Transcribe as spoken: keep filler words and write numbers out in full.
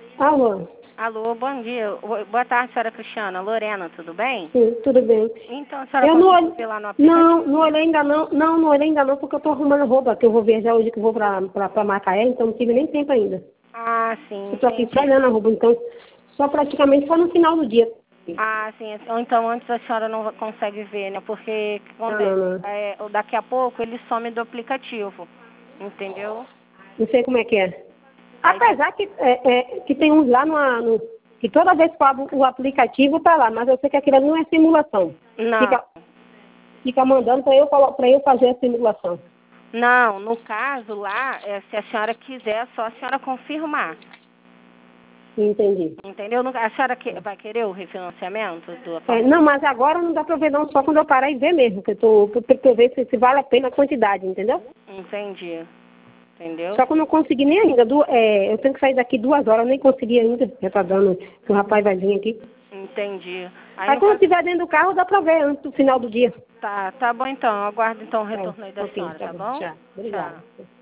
Alô? Alô, bom dia. Oi, boa tarde, senhora Cristiana. Lorena, tudo bem? Sim, tudo bem. Então, a senhora Eu não conseguiu olhei, ver lá no aplicativo? não, não olhei ainda não, não, não olhei ainda não, porque eu tô arrumando roupa, que eu vou viajar hoje, que eu vou pra, pra, pra Macaé, então não tive nem tempo ainda. Ah, sim, Eu tô aqui só entendi. olhando a roupa, então, só praticamente só no final do dia. Ah, sim. Ou então antes a senhora não consegue ver, né? Porque o que Não, não, acontece? não. É, daqui a pouco ele some do aplicativo, entendeu? Não sei como é que é. Aí, Apesar que, é, é, que tem uns lá no, no, que toda vez que eu abro o aplicativo tá lá, mas eu sei que aquilo ali não é simulação. não, Fica, fica mandando para eu, colo- pra eu fazer a simulação. não. No caso lá, é, se a senhora quiser, é só a senhora confirmar. Entendi. Entendeu? Não- A senhora que, vai querer o refinanciamento do É, apartamento? não, mas agora não dá para ver não, só quando eu parar e ver mesmo, que eu tô, que eu tenho que ver se, se vale a pena a quantidade, entendeu? Entendi. Entendeu? Só que eu não consegui nem ainda, du- é, eu tenho que sair daqui duas horas, eu nem consegui ainda, já tá dando, que o rapaz vai vir aqui. Entendi. Aí Aí no quando caso, estiver dentro do carro, dá para ver antes do final do dia. tá, tá bom então. Aguardo então o Tá, retorno aí da ok, senhora, tá tá bom, bom? tchau. Tchau. Obrigada.